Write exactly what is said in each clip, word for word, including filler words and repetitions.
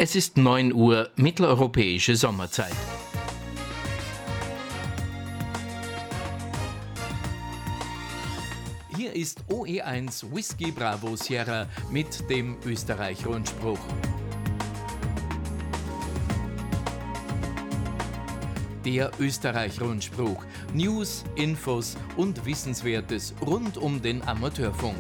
Es ist neun Uhr, mitteleuropäische Sommerzeit. Hier ist O E eins Whisky Bravo Sierra mit dem Österreich-Rundspruch. Der Österreich-Rundspruch. News, Infos und Wissenswertes rund um den Amateurfunk.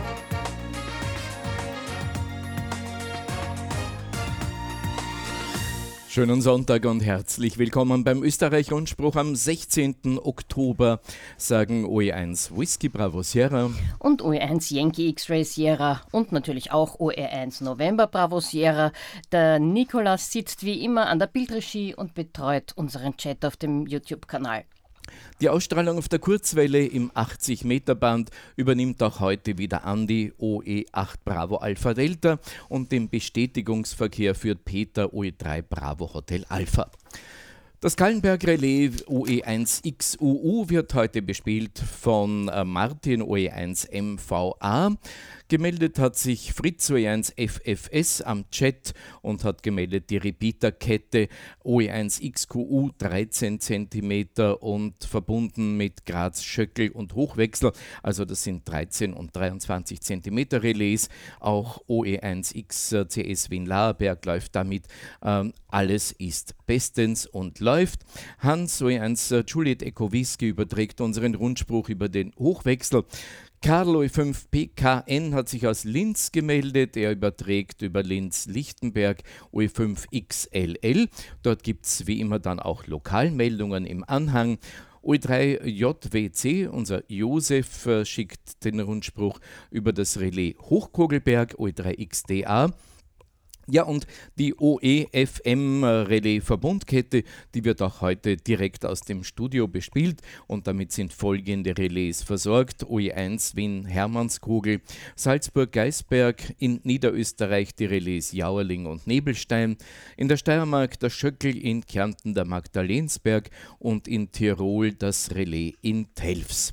Schönen Sonntag und herzlich willkommen beim Österreich-Rundspruch am sechzehnten Oktober, sagen O E eins Whisky Bravo Sierra und O E eins Yankee X-Ray Sierra und natürlich auch O E eins November Bravo Sierra. Der Nikolaus sitzt wie immer an der Bildregie und betreut unseren Chat auf dem YouTube-Kanal. Die Ausstrahlung auf der Kurzwelle im achtzig Meter Band übernimmt auch heute wieder Andi O E acht Bravo Alpha Delta und den Bestätigungsverkehr führt Peter O E drei Bravo Hotel Alpha. Das Kallenberg-Relais O E eins X U U wird heute bespielt von Martin O E eins M V A. Gemeldet hat sich Fritz O E eins F F S am Chat und hat gemeldet die Repeaterkette O E eins X Q U dreizehn Zentimeter und verbunden mit Graz, Schöckel und Hochwechsel. Also das sind dreizehn und dreiundzwanzig Zentimeter Relais. Auch O E eins X C S Wien-Laerberg läuft damit. Ähm, alles ist bestens und läuft. Hans O E eins Juliet Echo Whisky überträgt unseren Rundspruch über den Hochwechsel. Karl O E fünf P K N hat sich aus Linz gemeldet. Er überträgt über Linz-Lichtenberg O E fünf X L L. Dort gibt es wie immer dann auch Lokalmeldungen im Anhang. O E drei J W C, unser Josef, äh, schickt den Rundspruch über das Relais Hochkogelberg, O E drei X D A. Ja, und die O E F M-Relais-Verbundkette, die wird auch heute direkt aus dem Studio bespielt und damit sind folgende Relais versorgt. O E eins Wien-Hermannskogel, Salzburg-Geisberg, in Niederösterreich die Relais Jauerling und Nebelstein, in der Steiermark der Schöckel, in Kärnten der Magdalensberg und in Tirol das Relais in Telfs.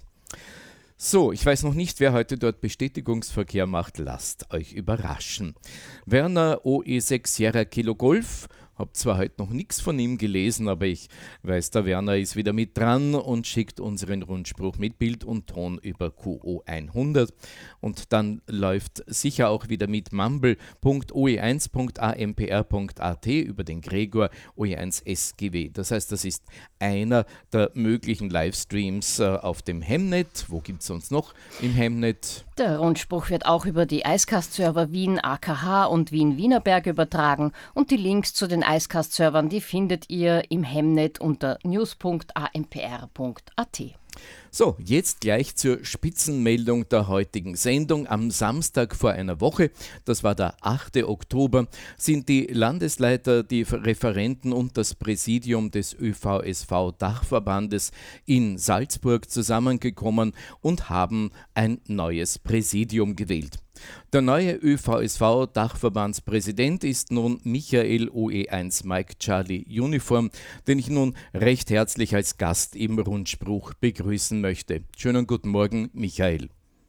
So, ich weiß noch nicht, wer heute dort Bestätigungsverkehr macht. Lasst euch überraschen. Werner O E sechs Sierra Kilo Golf. Hab zwar heute noch nichts von ihm gelesen, aber ich weiß, der Werner ist wieder mit dran und schickt unseren Rundspruch mit Bild und Ton über Q O hundert. Und dann läuft sicher auch wieder mit mumble punkt o e eins punkt a m p r punkt a t über den Gregor O E eins S G W. Das heißt, das ist einer der möglichen Livestreams äh, auf dem Hemnet. Wo gibt es uns noch im Hemnet? Der Rundspruch wird auch über die Icecast-Server Wien A K H und Wien-Wienerberg übertragen und die Links zu den Icecast-Servern, die findet ihr im Hemnet unter news punkt a m p r punkt a t. So, jetzt gleich zur Spitzenmeldung der heutigen Sendung. Am Samstag vor einer Woche, das war der achte Oktober, sind die Landesleiter, die Referenten und das Präsidium des Ö V S V-Dachverbandes in Salzburg zusammengekommen und haben ein neues Präsidium gewählt. Der neue Ö V S V-Dachverbandspräsident ist nun Michael O E eins Mike Charlie Uniform, den ich nun recht herzlich als Gast im Rundspruch begrüßen möchte. Schönen guten Morgen, Michael.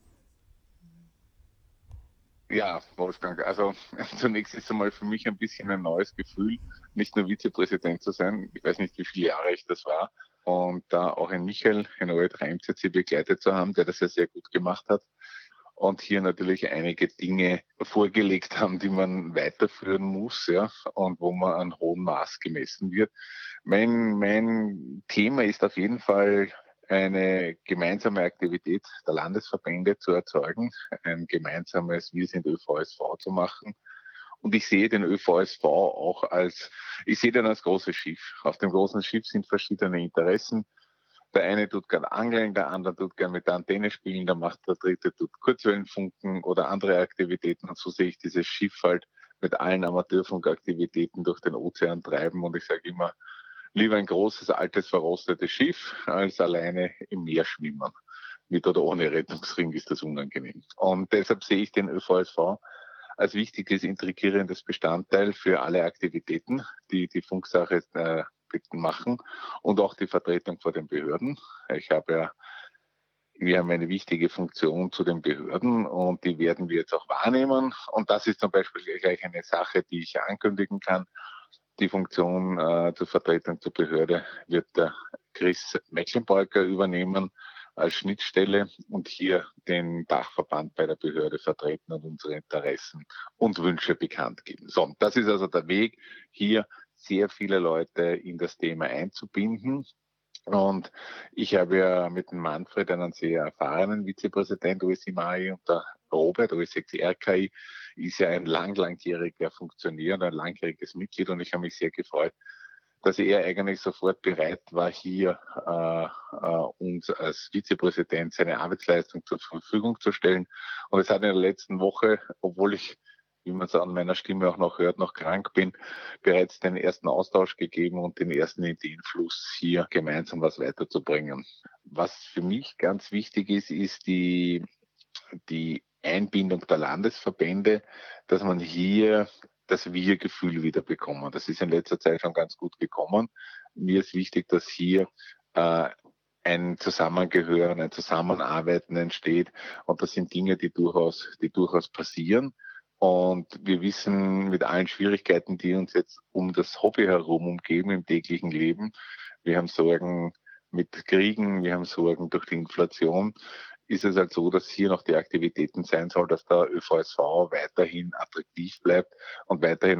Ja, Wolfgang, also zunächst ist es einmal für mich ein bisschen ein neues Gefühl, nicht nur Vizepräsident zu sein. Ich weiß nicht, wie viele Jahre ich das war. Und da auch ein Michael, ein O E drei M C C begleitet zu haben, der das ja sehr gut gemacht hat. Und hier natürlich einige Dinge vorgelegt haben, die man weiterführen muss, ja, und wo man an hohem Maß gemessen wird. Mein, mein Thema ist auf jeden Fall eine gemeinsame Aktivität der Landesverbände zu erzeugen, ein gemeinsames Wir sind Ö V S V zu machen. Und ich sehe den Ö V S V auch als, ich sehe den als großes Schiff. Auf dem großen Schiff sind verschiedene Interessen. Der eine tut gern angeln, der andere tut gern mit der Antenne spielen, der macht der dritte tut Kurzwellenfunken oder andere Aktivitäten. Und so sehe ich dieses Schiff halt mit allen Amateurfunkaktivitäten durch den Ozean treiben. Und ich sage immer, lieber ein großes, altes, verrostetes Schiff, als alleine im Meer schwimmen. Mit oder ohne Rettungsring ist das unangenehm. Und deshalb sehe ich den Ö V S V als wichtiges, integrierendes Bestandteil für alle Aktivitäten, die die Funksache äh, machen und auch die Vertretung vor den Behörden. Ich habe ja Wir haben eine wichtige Funktion zu den Behörden und die werden wir jetzt auch wahrnehmen. Und das ist zum Beispiel gleich eine Sache, die ich ankündigen kann. Die Funktion äh, zur Vertretung zur Behörde wird der Chris Mecklenburger übernehmen als Schnittstelle und hier den Dachverband bei der Behörde vertreten und unsere Interessen und Wünsche bekannt geben. So, das ist also der Weg, hier sehr viele Leute in das Thema einzubinden. Und ich habe ja mit dem Manfred einen sehr erfahrenen Vizepräsident O S I M A I und der Robert, O S sechs R K I, ist ja ein lang, langjähriger Funktionär und ein langjähriges Mitglied und ich habe mich sehr gefreut, dass er eigentlich sofort bereit war, hier äh, äh, uns als Vizepräsident seine Arbeitsleistung zur Verfügung zu stellen. Und es hat in der letzten Woche, obwohl ich, wie man es an meiner Stimme auch noch hört, noch krank bin, bereits den ersten Austausch gegeben und den ersten Ideenfluss, hier gemeinsam was weiterzubringen. Was für mich ganz wichtig ist, ist die, die Einbindung der Landesverbände, dass man hier das Wir-Gefühl wieder bekommen. Das ist in letzter Zeit schon ganz gut gekommen. Mir ist wichtig, dass hier äh, ein Zusammengehören, ein Zusammenarbeiten entsteht. Und das sind Dinge, die durchaus, die durchaus passieren. Und wir wissen mit allen Schwierigkeiten, die uns jetzt um das Hobby herum umgeben im täglichen Leben. Wir haben Sorgen mit Kriegen, wir haben Sorgen durch die Inflation. Ist es halt so, dass hier noch die Aktivitäten sein soll, dass der Ö V S V weiterhin attraktiv bleibt und weiterhin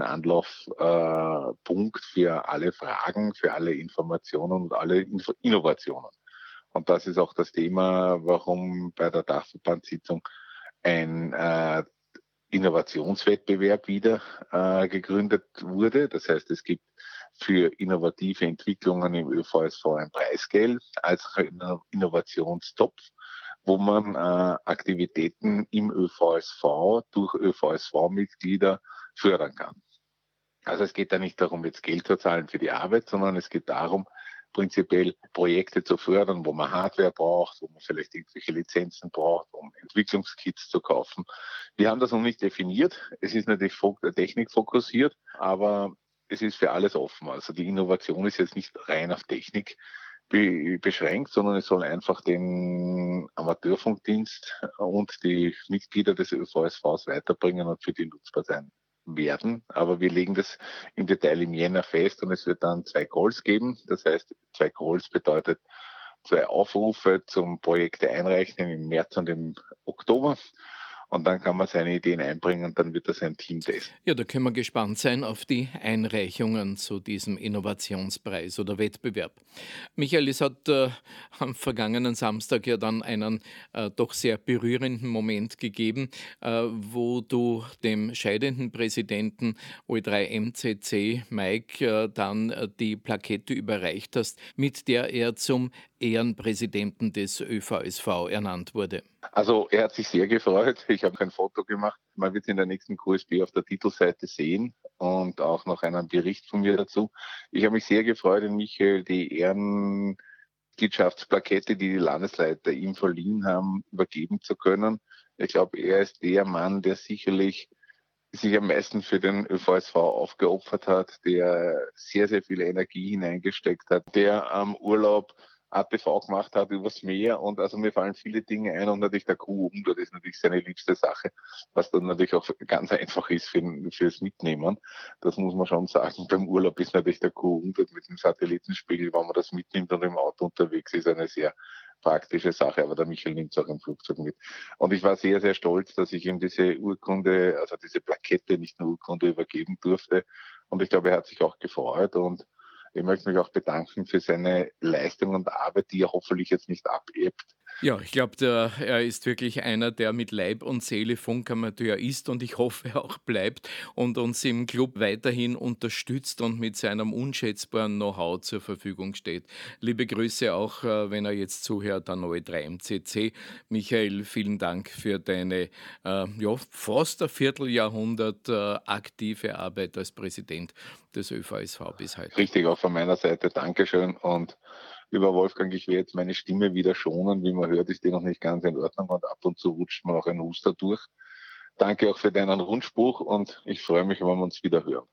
Anlaufpunkt äh, für alle Fragen, für alle Informationen und alle Info- Innovationen. Und das ist auch das Thema, warum bei der Dachverbandssitzung ein äh, Innovationswettbewerb wieder äh, gegründet wurde. Das heißt, es gibt für innovative Entwicklungen im Ö V S V ein Preisgeld als Innovationstopf, wo man äh, Aktivitäten im Ö V S V durch Ö V S V-Mitglieder fördern kann. Also es geht da nicht darum, jetzt Geld zu zahlen für die Arbeit, sondern es geht darum, prinzipiell Projekte zu fördern, wo man Hardware braucht, wo man vielleicht irgendwelche Lizenzen braucht, um Entwicklungskits zu kaufen. Wir haben das noch nicht definiert. Es ist natürlich technikfokussiert, aber es ist für alles offen. Also die Innovation ist jetzt nicht rein auf Technik be- beschränkt, sondern es soll einfach den Amateurfunkdienst und die Mitglieder des Ö V S Vs weiterbringen und für die nutzbar sein werden. Aber wir legen das im Detail im Jänner fest und es wird dann zwei Calls geben. Das heißt, zwei Calls bedeutet zwei Aufrufe zum Projekte einreichen im März und im Oktober. Und dann kann man seine Ideen einbringen und dann wird das ein Teamtest. Ja, da können wir gespannt sein auf die Einreichungen zu diesem Innovationspreis oder Wettbewerb. Michael, es hat äh, am vergangenen Samstag ja dann einen äh, doch sehr berührenden Moment gegeben, äh, wo du dem scheidenden Präsidenten O E drei M C C, Mike, äh, dann äh, die Plakette überreicht hast, mit der er zum Ehrenpräsidenten des Ö V S V ernannt wurde. Also er hat sich sehr gefreut. Ich habe ein Foto gemacht. Man wird es in der nächsten Q S B auf der Titelseite sehen und auch noch einen Bericht von mir dazu. Ich habe mich sehr gefreut, in Michael die Ehrenmitgliedschaftsplakette, die die Landesleiter ihm verliehen haben, übergeben zu können. Ich glaube, er ist der Mann, der sicherlich sich am meisten für den Ö V S V aufgeopfert hat, der sehr, sehr viel Energie hineingesteckt hat, der am Urlaub A T V gemacht hat übers Meer und also mir fallen viele Dinge ein und natürlich der Q U, das ist natürlich seine liebste Sache, was dann natürlich auch ganz einfach ist für, fürs Mitnehmen. Das muss man schon sagen. Beim Urlaub ist natürlich der Q U mit dem Satellitenspiegel, wenn man das mitnimmt und im Auto unterwegs ist, eine sehr praktische Sache, aber der Michael nimmt es auch im Flugzeug mit. Und ich war sehr, sehr stolz, dass ich ihm diese Urkunde, also diese Plakette, nicht nur Urkunde übergeben durfte. Und ich glaube, er hat sich auch gefreut und ich möchte mich auch bedanken für seine Leistung und Arbeit, die er hoffentlich jetzt nicht abebbt. Ja, ich glaube, er ist wirklich einer, der mit Leib und Seele Funkamateur ist und ich hoffe, er auch bleibt und uns im Club weiterhin unterstützt und mit seinem unschätzbaren Know-how zur Verfügung steht. Liebe Grüße auch, äh, wenn er jetzt zuhört, an O E drei M C C. Michael, vielen Dank für deine äh, ja, fast ein Vierteljahrhundert äh, aktive Arbeit als Präsident des Ö V S V bis heute. Richtig, auch von meiner Seite Dankeschön und lieber Wolfgang, ich werde jetzt meine Stimme wieder schonen. Wie man hört, ist die noch nicht ganz in Ordnung und ab und zu rutscht mir auch ein Huster durch. Danke auch für deinen Rundspruch und ich freue mich, wenn wir uns wieder hören.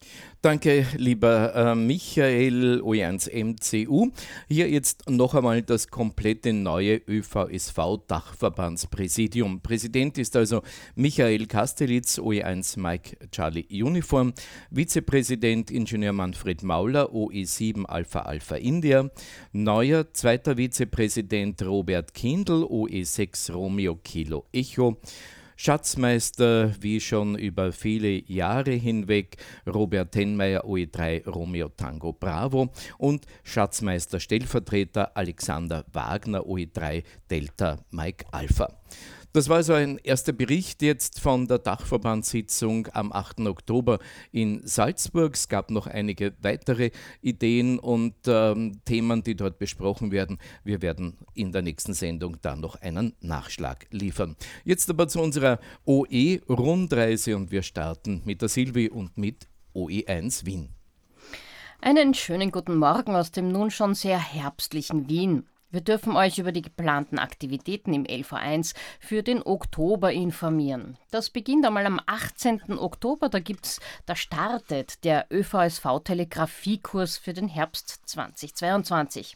Danke, lieber äh, Michael, O E eins M C U. Hier jetzt noch einmal das komplette neue Ö V S V-Dachverbandspräsidium. Präsident ist also Michael Kastelitz, O E eins Mike Charlie Uniform, Vizepräsident Ingenieur Manfred Mauler, O E sieben Alpha Alpha India, neuer zweiter Vizepräsident Robert Kindl, O E sechs Romeo Kilo Echo, Schatzmeister, wie schon über viele Jahre hinweg, Robert Tenmeier, O E drei Romeo Tango Bravo und Schatzmeister Stellvertreter Alexander Wagner, O E drei Delta Mike Alpha. Das war also ein erster Bericht jetzt von der Dachverbandssitzung am achten Oktober in Salzburg. Es gab noch einige weitere Ideen und ähm, Themen, die dort besprochen werden. Wir werden in der nächsten Sendung dann noch einen Nachschlag liefern. Jetzt aber zu unserer O E-Rundreise und wir starten mit der Silvi und mit O E eins Wien. Einen schönen guten Morgen aus dem nun schon sehr herbstlichen Wien. Wir dürfen euch über die geplanten Aktivitäten im L V eins für den Oktober informieren. Das beginnt einmal am achtzehnten Oktober, da gibt's, da startet der Ö V S V-Telegrafiekurs für den Herbst zweitausendzweiundzwanzig.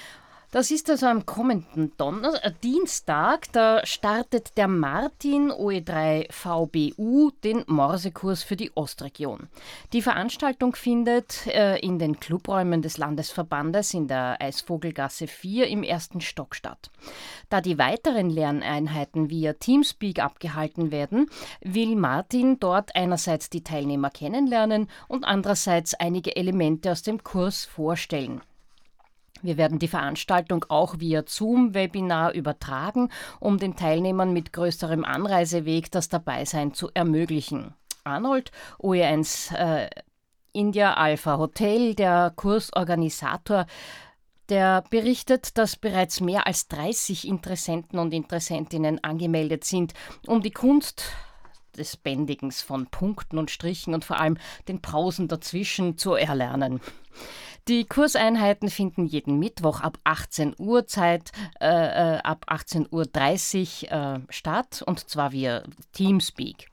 Das ist also am kommenden Donner- äh, Dienstag, da startet der Martin O E drei V B U den Morsekurs für die Ostregion. Die Veranstaltung findet äh, in den Clubräumen des Landesverbandes in der Eisvogelgasse vier im ersten Stock statt. Da die weiteren Lerneinheiten via Teamspeak abgehalten werden, will Martin dort einerseits die Teilnehmer kennenlernen und andererseits einige Elemente aus dem Kurs vorstellen. Wir werden die Veranstaltung auch via Zoom-Webinar übertragen, um den Teilnehmern mit größerem Anreiseweg das Dabeisein zu ermöglichen. Arnold, O E eins äh, India Alpha Hotel, der Kursorganisator, der berichtet, dass bereits mehr als dreißig Interessenten und Interessentinnen angemeldet sind, um die Kunst des Bändigens von Punkten und Strichen und vor allem den Pausen dazwischen zu erlernen. Die Kurseinheiten finden jeden Mittwoch ab achtzehn Uhr Zeit, äh, äh, ab achtzehn Uhr dreißig äh, statt, und zwar via Teamspeak.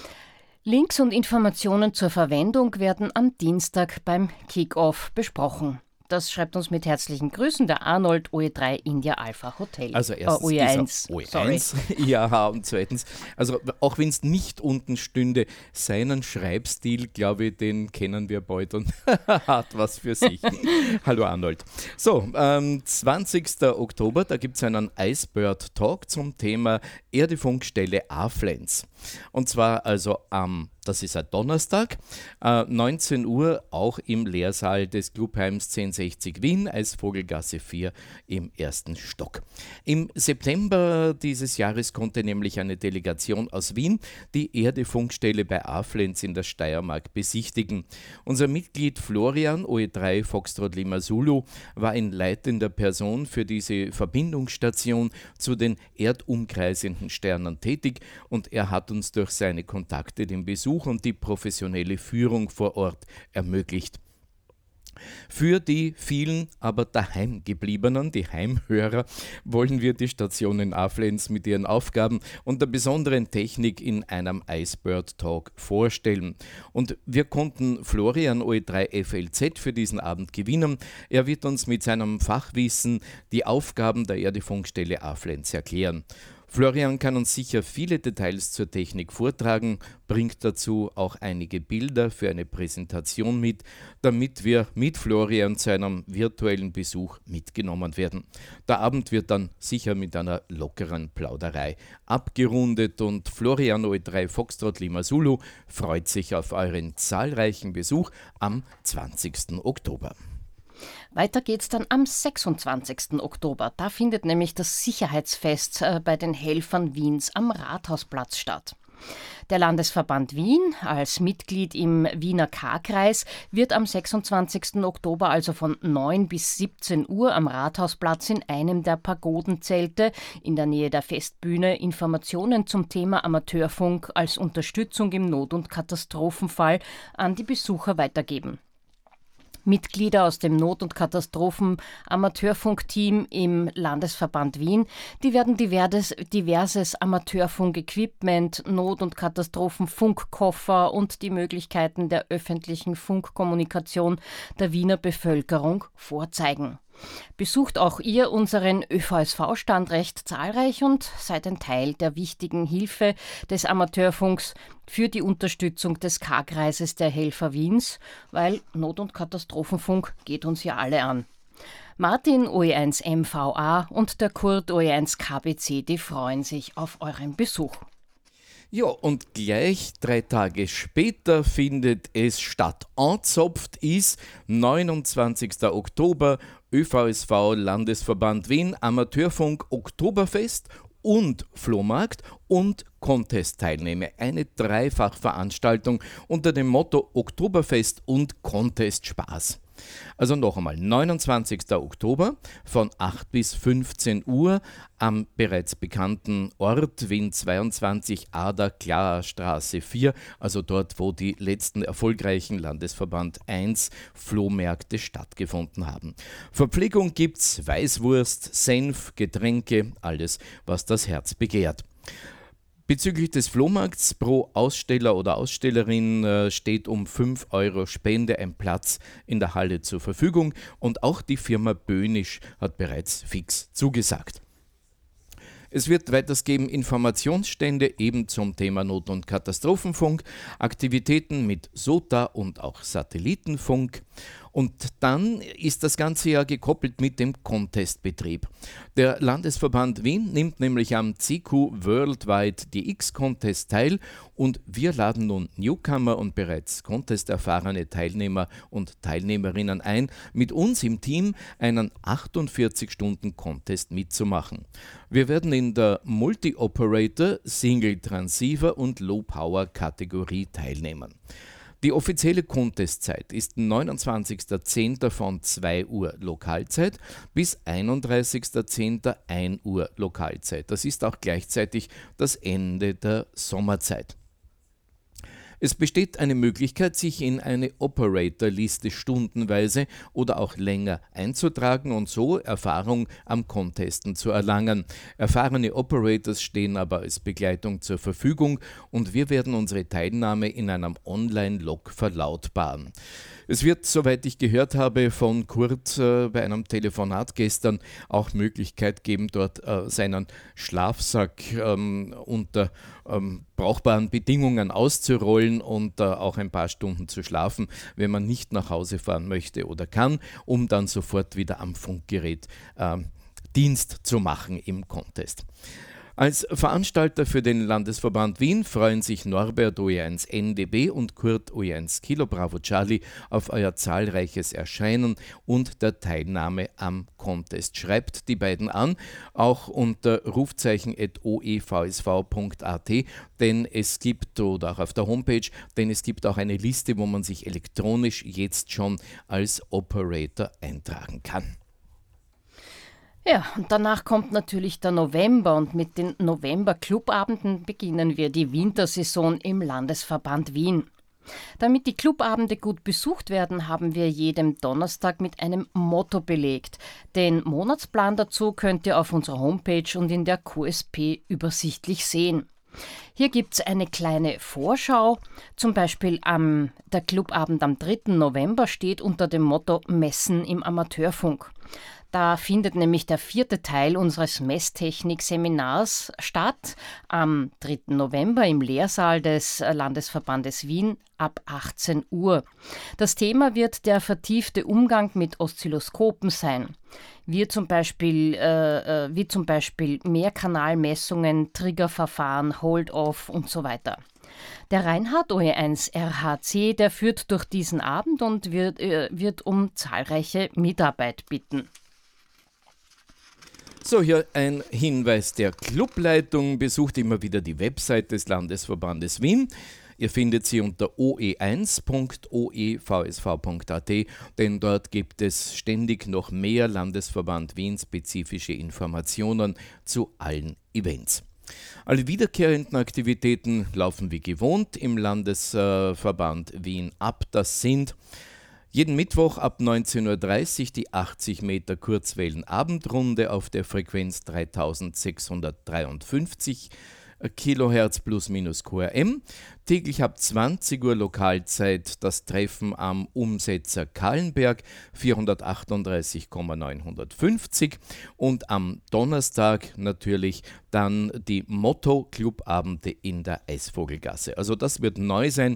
Links und Informationen zur Verwendung werden am Dienstag beim Kick-Off besprochen. Das schreibt uns mit herzlichen Grüßen der Arnold O E drei India Alpha Hotel. Also erstens oh, O E eins. O E eins, ja, und zweitens, also auch wenn es nicht unten stünde, seinen Schreibstil, glaube ich, den kennen wir bald und hat was für sich. Hallo Arnold. So, ähm, zwanzigsten Oktober, da gibt es einen Icebird Talk zum Thema Erdefunkstelle A-Flens. Und zwar also am, das ist ein Donnerstag, äh, neunzehn Uhr, auch im Lehrsaal des Clubheims zehnhundertsechzig Wien, Eisvogelgasse vier im ersten Stock. Im September dieses Jahres konnte nämlich eine Delegation aus Wien die Erdefunkstelle bei A-Flens in der Steiermark besichtigen. Unser Mitglied Florian, O E drei Foxtrot Lima Zulu, war in leitender Person für diese Verbindungsstation zu den erdumkreisenden Sternen tätig und er hat uns durch seine Kontakte den Besuch und die professionelle Führung vor Ort ermöglicht. Für die vielen, aber daheim gebliebenen, die Heimhörer, wollen wir die Station in A-Flens mit ihren Aufgaben und der besonderen Technik in einem Icebird Talk vorstellen. Und wir konnten Florian O E drei F L Z für diesen Abend gewinnen. Er wird uns mit seinem Fachwissen die Aufgaben der Erdefunkstelle A-Flens erklären. Florian kann uns sicher viele Details zur Technik vortragen, bringt dazu auch einige Bilder für eine Präsentation mit, damit wir mit Florian zu einem virtuellen Besuch mitgenommen werden. Der Abend wird dann sicher mit einer lockeren Plauderei abgerundet und Florian O E drei Foxtrot Lima Zulu freut sich auf euren zahlreichen Besuch am zwanzigsten Oktober. Weiter geht's dann am sechsundzwanzigsten Oktober. Da findet nämlich das Sicherheitsfest äh, bei den Helfern Wiens am Rathausplatz statt. Der Landesverband Wien als Mitglied im Wiener K-Kreis wird am sechsundzwanzigsten Oktober also von neun bis siebzehn Uhr am Rathausplatz in einem der Pagodenzelte in der Nähe der Festbühne Informationen zum Thema Amateurfunk als Unterstützung im Not- und Katastrophenfall an die Besucher weitergeben. Mitglieder aus dem Not- und Katastrophen-Amateurfunkteam im Landesverband Wien. Die werden diverses, diverses Amateurfunk-Equipment, Not- und Katastrophenfunkkoffer und die Möglichkeiten der öffentlichen Funkkommunikation der Wiener Bevölkerung vorzeigen. Besucht auch ihr unseren Ö V S V-Stand recht zahlreich und seid ein Teil der wichtigen Hilfe des Amateurfunks für die Unterstützung des K-Kreises der Helfer Wiens, weil Not- und Katastrophenfunk geht uns ja alle an. Martin O E eins M V A und der Kurt O E eins K B C, die freuen sich auf euren Besuch. Ja, und gleich drei Tage später findet es statt. Anzopft ist neunundzwanzigster Oktober, Ö V S V Landesverband Wien, Amateurfunk Oktoberfest und Flohmarkt und Contest-Teilnehmer. Eine Dreifachveranstaltung unter dem Motto Oktoberfest und Contest Spaß. Also noch einmal, neunundzwanzigster Oktober von acht bis fünfzehn Uhr am bereits bekannten Ort Wien zweiundzwanzig Ader Klarer Straße vier, also dort, wo die letzten erfolgreichen Landesverband eins Flohmärkte stattgefunden haben. Verpflegung gibt's, Weißwurst, Senf, Getränke, alles, was das Herz begehrt. Bezüglich des Flohmarkts pro Aussteller oder Ausstellerin äh, steht um fünf Euro Spende ein Platz in der Halle zur Verfügung und auch die Firma Böhnisch hat bereits fix zugesagt. Es wird weiters geben Informationsstände eben zum Thema Not- und Katastrophenfunk, Aktivitäten mit S O T A und auch Satellitenfunk. Und dann ist das Ganze ja gekoppelt mit dem Contestbetrieb. Der Landesverband Wien nimmt nämlich am C Q Worldwide D X Contest teil und wir laden nun Newcomer und bereits Contest-erfahrene Teilnehmer und Teilnehmerinnen ein, mit uns im Team einen achtundvierzig Stunden Contest mitzumachen. Wir werden in der Multi-Operator, Single Transceiver und Low-Power-Kategorie teilnehmen. Die offizielle Contestzeit ist neunundzwanzigster zehnter von zwei Uhr Lokalzeit bis einunddreißigster zehnter ein Uhr Lokalzeit. Das ist auch gleichzeitig das Ende der Sommerzeit. Es besteht eine Möglichkeit, sich in eine Operator-Liste stundenweise oder auch länger einzutragen und so Erfahrung am Contesten zu erlangen. Erfahrene Operators stehen aber als Begleitung zur Verfügung und wir werden unsere Teilnahme in einem Online-Log verlautbaren. Es wird, soweit ich gehört habe, von Kurt äh, bei einem Telefonat gestern auch Möglichkeit geben, dort äh, seinen Schlafsack ähm, unter ähm, brauchbaren Bedingungen auszurollen und äh, auch ein paar Stunden zu schlafen, wenn man nicht nach Hause fahren möchte oder kann, um dann sofort wieder am Funkgerät äh, Dienst zu machen im Contest. Als Veranstalter für den Landesverband Wien freuen sich Norbert O E eins N D B und Kurt O E eins Kilo Bravo Charlie auf euer zahlreiches Erscheinen und der Teilnahme am Contest. Schreibt die beiden an, auch unter rufzeichen at o e v s v punkt a t, denn es gibt, oder auch auf der Homepage, denn es gibt auch eine Liste, wo man sich elektronisch jetzt schon als Operator eintragen kann. Ja, und danach kommt natürlich der November und mit den November-Clubabenden beginnen wir die Wintersaison im Landesverband Wien. Damit die Clubabende gut besucht werden, haben wir jeden Donnerstag mit einem Motto belegt. Den Monatsplan dazu könnt ihr auf unserer Homepage und in der Q S P übersichtlich sehen. Hier gibt es eine kleine Vorschau, zum Beispiel am, der Clubabend am dritten November steht unter dem Motto Messen im Amateurfunk. Da findet nämlich der vierte Teil unseres Messtechnik-Seminars statt, am dritten November im Lehrsaal des Landesverbandes Wien ab achtzehn Uhr. Das Thema wird der vertiefte Umgang mit Oszilloskopen sein. Wie zum Beispiel, äh, wie zum Beispiel Mehrkanalmessungen, Triggerverfahren, Hold-Off und so weiter. Der Reinhard O E eins R H C, der führt durch diesen Abend und wird, äh, wird um zahlreiche Mitarbeit bitten. So, hier ein Hinweis der Clubleitung. Besucht immer wieder die Website des Landesverbandes Wien. Ihr findet sie unter o e eins punkt o e v s v punkt a t, denn dort gibt es ständig noch mehr Landesverband Wien-spezifische Informationen zu allen Events. Alle wiederkehrenden Aktivitäten laufen wie gewohnt im Landesverband Wien ab. Das sind Jeden Mittwoch ab neunzehn Uhr dreißig die achtzig Meter Kurzwellen-Abendrunde auf der Frequenz dreitausendsechshundertdreiundfünfzig Kilohertz plus minus Q R M. Täglich ab zwanzig Uhr Lokalzeit das Treffen am Umsetzer Kahlenberg vierhundertachtunddreißig neunhundertfünfzig und am Donnerstag natürlich dann die Motto-Clubabende in der Eisvogelgasse. Also das wird neu sein.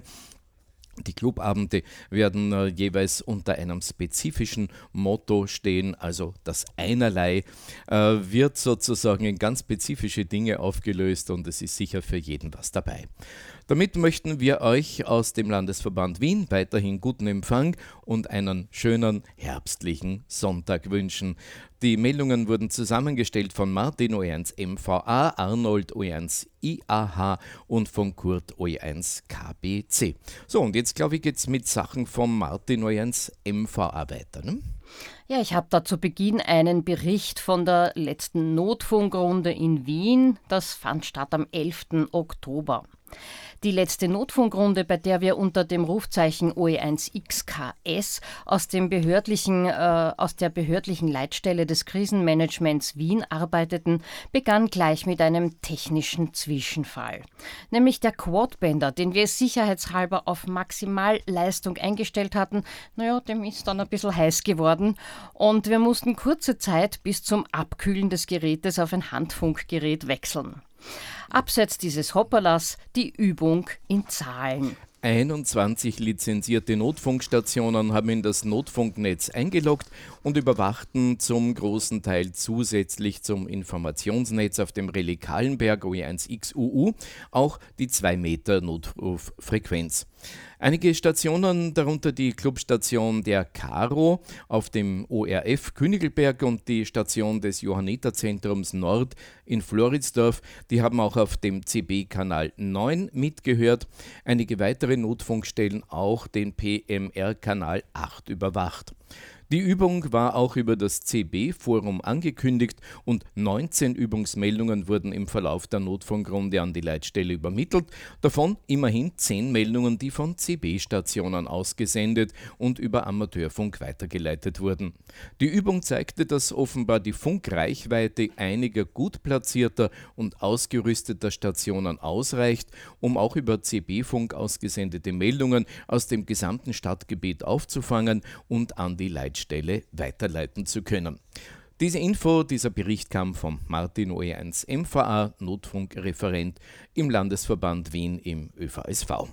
Die Clubabende werden äh, jeweils unter einem spezifischen Motto stehen, also das Einerlei äh, wird sozusagen in ganz spezifische Dinge aufgelöst und es ist sicher für jeden was dabei. Damit möchten wir euch aus dem Landesverband Wien weiterhin guten Empfang und einen schönen herbstlichen Sonntag wünschen. Die Meldungen wurden zusammengestellt von Martin O E eins M V A, Arnold O E eins I A H und von Kurt O E eins K B C. So, und jetzt glaube ich geht es mit Sachen von Martin O E eins M V A weiter, ne? Ja, ich habe da zu Beginn einen Bericht von der letzten Notfunkrunde in Wien. Das fand statt am elften Oktober. Die letzte Notfunkrunde, bei der wir unter dem Rufzeichen O E eins X K S aus, dem behördlichen, äh, aus der behördlichen Leitstelle des Krisenmanagements Wien arbeiteten, begann gleich mit einem technischen Zwischenfall. Nämlich der Quadbänder, den wir sicherheitshalber auf Maximalleistung eingestellt hatten, naja, dem ist dann ein bisschen heiß geworden und wir mussten kurze Zeit bis zum Abkühlen des Gerätes auf ein Handfunkgerät wechseln. Abseits dieses Hopperlas die Übung in Zahlen. einundzwanzig lizenzierte Notfunkstationen haben in das Notfunknetz eingeloggt und überwachten zum großen Teil zusätzlich zum Informationsnetz auf dem Relais Kahlenberg O E eins X U U auch die zwei Meter Notruffrequenz. Einige Stationen, darunter die Clubstation der Caro auf dem O R F Königelberg und die Station des Johanniterzentrums Nord in Floridsdorf, die haben auch auf dem C B-Kanal neun mitgehört. Einige weitere Notfunkstellen auch den P M R-Kanal acht überwacht. Die Übung war auch über das C B-Forum angekündigt und neunzehn Übungsmeldungen wurden im Verlauf der Notfunkrunde an die Leitstelle übermittelt, davon immerhin zehn Meldungen, die von C B-Stationen ausgesendet und über Amateurfunk weitergeleitet wurden. Die Übung zeigte, dass offenbar die Funkreichweite einiger gut platzierter und ausgerüsteter Stationen ausreicht, um auch über C B-Funk ausgesendete Meldungen aus dem gesamten Stadtgebiet aufzufangen und an die Leitstelle Stelle weiterleiten zu können. Diese Info, dieser Bericht kam von Martin O E eins M V A, Notfunkreferent im Landesverband Wien im Ö V S V.